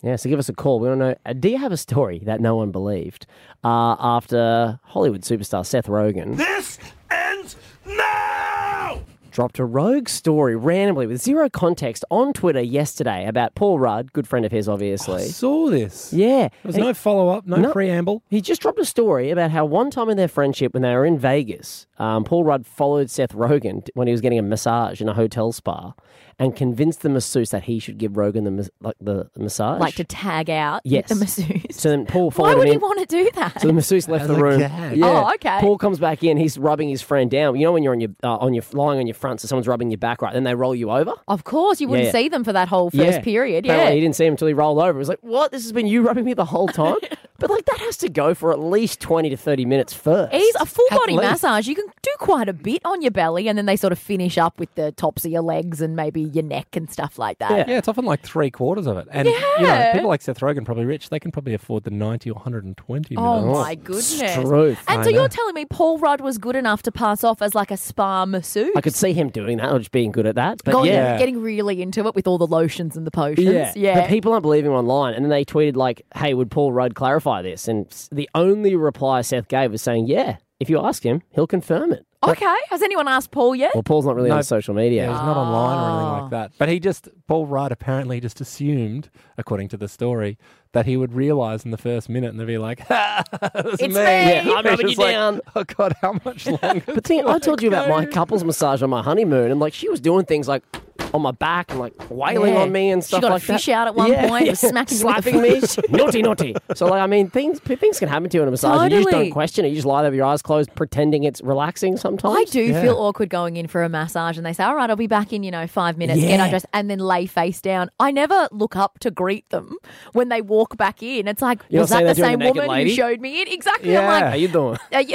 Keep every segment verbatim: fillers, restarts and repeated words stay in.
Yeah, so give us a call. We want to know, uh, do you have a story that no one believed uh, after Hollywood superstar Seth Rogen... This ends now! dropped a rogue story randomly with zero context on Twitter yesterday about Paul Rudd, good friend of his, obviously. I saw this. Yeah. There was And no follow-up, no, No. preamble. He just dropped a story about how one time in their friendship when they were in Vegas, um, Paul Rudd followed Seth Rogen when he was getting a massage in a hotel spa and convinced the masseuse that he should give Rogen the mas- like the massage. Like to tag out Yes. with the masseuse. So then Paul followed Why would him he in. want to do that? So the masseuse left As the a room. gag. Yeah. Oh, okay. Paul comes back in. He's rubbing his friend down. You know when you're on your uh, on your lying on your front, so someone's rubbing your back, right? Then they roll you over. Of course, you wouldn't Yeah. see them for that whole first period. Apparently Yeah. he didn't see him until he rolled over. He was like, "What? This has been you rubbing me the whole time?" But like that has to go for at least twenty to thirty minutes first. It's a full At body least. massage. You can do quite a bit on your belly, and then they sort of finish up with the tops of your legs and maybe your neck and stuff like that. Yeah. Yeah, it's often like three quarters of it. And, you know, Yeah. people like Seth Rogen, probably rich, they can probably afford the ninety or one hundred twenty Oh minutes. my goodness! Truth. And I so know. you're telling me Paul Rudd was good enough to pass off as like a spa masseuse? I could see him doing that or just being good at that. But Going, yeah. getting really into it with all the lotions and the potions. Yeah. Yeah. But people aren't believing him online. And then they tweeted like, hey, would Paul Rudd clarify this? And s- the only reply Seth gave was saying, yeah, if you ask him, he'll confirm it. Okay. Has anyone asked Paul yet? Well, Paul's not really No. on social media. Yeah, he's not online or anything Ah. like that. But he just, Paul Rudd apparently just assumed, according to the story, that he would realise in the first minute and they'd be like, ha, it's, It's me. me. Yeah, I'm He's rubbing you just like, down. Oh, God, how much longer? But see, I told you about my couples massage on my honeymoon, and like she was doing things like on my back and like wailing Yeah. on me and She stuff got a like that. fish out at one point, was smacking you with the slapping me, fish. naughty, naughty. So like, I mean, things things can happen to you in a massage. You just Totally. don't question it. You just lie there with your eyes closed, pretending it's relaxing. Sometimes I do Yeah. feel awkward going in for a massage and they say, all right, I'll be back in, you know, five minutes, get Yeah. undressed, and then lay face down. I never look up to greet them when they walk back in. It's like, You're was not that saying the that to a same naked woman lady? who showed me in? Exactly. Yeah. I'm How like, you doing? uh, yeah.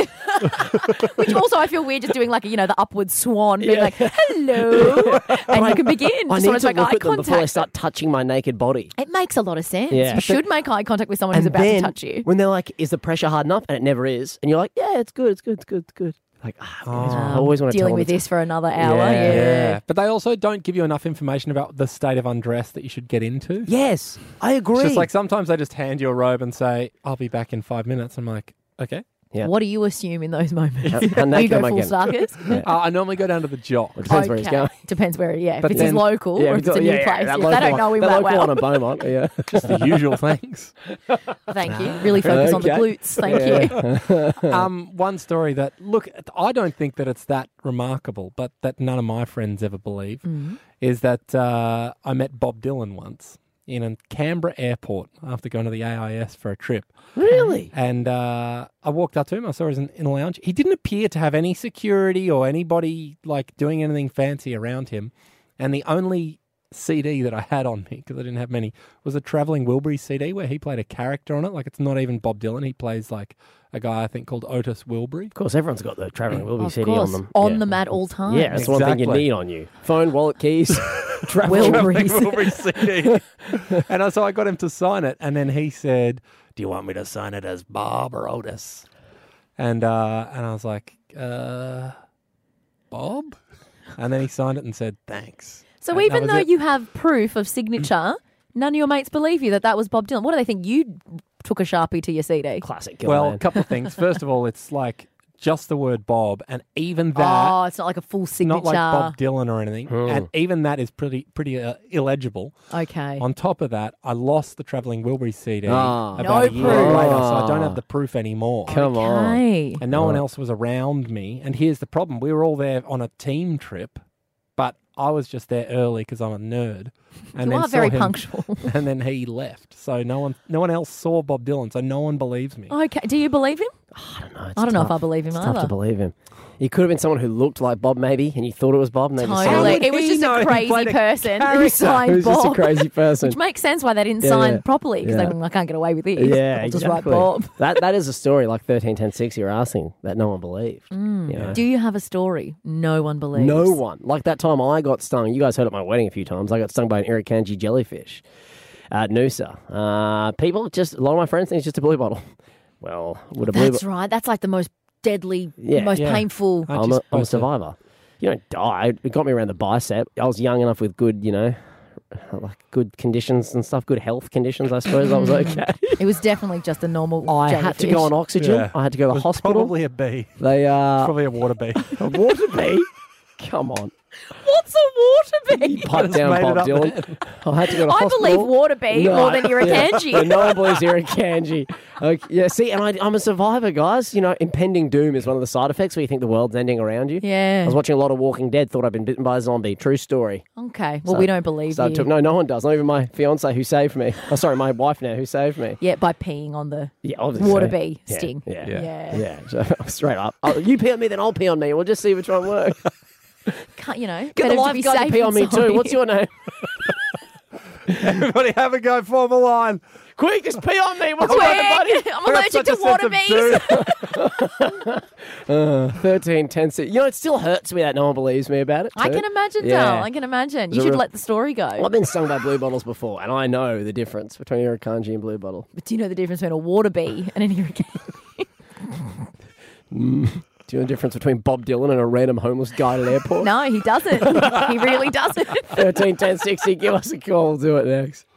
Which also I feel weird just doing like, you know, the upward swan, being Yeah. like, hello. And you can begin. I Just need want to to make look eye at them before they contact. start touching my naked body. It makes a lot of sense. Yeah. You But should make eye contact with someone who's about then to touch you. when they're like, "Is the pressure hard enough?" and it never is, and you're like, "Yeah, it's good, it's good, it's good, it's good." Like, ah, I always want to Dealing tell with them this for another hour. Yeah. Yeah. Yeah. But they also don't give you enough information about the state of undress that you should get into. it's- Yes, I agree. It's just like sometimes they just hand you a robe and say, I'll be back in five minutes. I'm like, okay. Yeah. What do you assume in those moments? How- how Do you naked go am I full getting? Starkers? Uh, I normally go down to the jock. It depends where he's Okay. going. Depends where, yeah. But if it's his then- local or if it's a new yeah, yeah, place. that If they don't local- know him that that local well. one at Beaumont, yeah. Just the usual things. Thank you. Really focus on the Okay. glutes. Thank you. Um, one story that, look, I don't think that it's that remarkable, but that none of my friends ever believe, is that uh, I met Bob Dylan once in a Canberra airport after going to the A I S for a trip. Really? And uh, I walked up to him. I saw him in a lounge. He didn't appear to have any security or anybody like doing anything fancy around him. And the only C D that I had on me, because I didn't have many, was a Travelling Wilbury C D where he played a character on it. Like, it's not even Bob Dylan. He plays like a guy I think called Otis Wilbury. Of course, everyone's got the travelling Wilbury Of C D course. on them. On yeah. them at all times. Yeah, that's one thing you Exactly. need on you: phone, wallet, keys, travel. Wilbury. Wilbury C D. And I- so I got him to sign it, and then he said, "Do you want me to sign it as Bob or Otis?" And uh, and I was like, uh, "Bob." And then he signed it and said, "Thanks." So And that even was though it. you have proof of signature, none of your mates believe you that that was Bob Dylan. What do they think? You took a Sharpie to your C D? Classic. well, a Gilman. couple of things. First of all, it's like just the word Bob, and even that. Oh, it's not like a full signature. Not like Bob Dylan or anything, Hmm. and even that is pretty pretty uh, illegible. Okay. On top of that, I lost the Travelling Wilbury C D Ah. about No a year proof. later, so I don't have the proof anymore. Come on. Okay. And no one else was around me. And here's the problem: we were all there on a team trip, but I was just there early because I'm a nerd. And You then are very saw him, punctual. And then he left, so no one no one else saw Bob Dylan, so no one believes me. Okay. Do you believe him? I don't know. It's I don't know if tough. I believe him It's either. tough to believe him. He could have been someone who looked like Bob, maybe, and you thought it was Bob. And they just Totally. signed would It was he just know? a He crazy played a person who character. signed It was just a Bob. crazy person. Which makes sense why they didn't Yeah, sign yeah. properly because Yeah. they were like, I can't get away with this. Yeah, I'll just exactly. write Bob. That that is a story like thirteen ten six you're asking that no one believed. Mm. You know? Do you have a story no one believes? No one. Like that time I got stung. You guys heard at my wedding a few times. I got stung by an irukandji jellyfish at Noosa. Uh, people just, a lot of my friends think it's just a blue bottle. Well, would a blue That's right. That's like the most deadly, Yeah. most Yeah. painful. Aren't I'm you a, I'm a supposed to- survivor. You don't die. It got me around the bicep. I was young enough with good, you know, like good conditions and stuff, good health conditions, I suppose I was okay. It was definitely just a normal. I had to jellyfish. go on oxygen. Yeah. I had to go to It the was hospital. Probably a bee. They uh, Probably a water bee. a water bee. Come on, What's a water bee? pipe just down, made it Bob up Dylan. I had to go to I hospital. believe water bee No, more than Irukandji. Yeah, no one believes Irukandji. Okay, yeah, see, and I, I'm a survivor, guys. You know, impending doom is one of the side effects where you think the world's ending around you. Yeah. I was watching a lot of Walking Dead, thought I'd been bitten by a zombie. True story. Okay. Well, So- we don't believe So I you. took, no, no one does. Not even my fiance who saved me. Oh, sorry, my wife now who saved me. Yeah, by peeing on the Yeah, obviously. water bee Yeah, sting. Yeah, Yeah. yeah, Yeah. So, straight up. Oh, you pee on me, then I'll pee on me. We'll just see which one works. Can't, you know, Get better the to be lifeguard to safe pee on than me too. sorry. What's your name? Everybody have a go, form a line. Quick, just pee on me. What's Quick! your name, buddy? I'm I got allergic such to a sense water of bees. doom. thirteen, ten, six. You know, it still hurts me that no one believes me about it. I too. can imagine, Yeah. Dal. I can imagine. You a should real- let the story go. Well, I've been stung by blue bottles before, and I know the difference between Irukandji and blue bottle. But do you know the difference between a water bee and an Irukandji? Do you know the difference between Bob Dylan and a random homeless guy at an airport? No, he doesn't. He really doesn't. thirteen, ten, sixty. Give us a call. We'll do it next.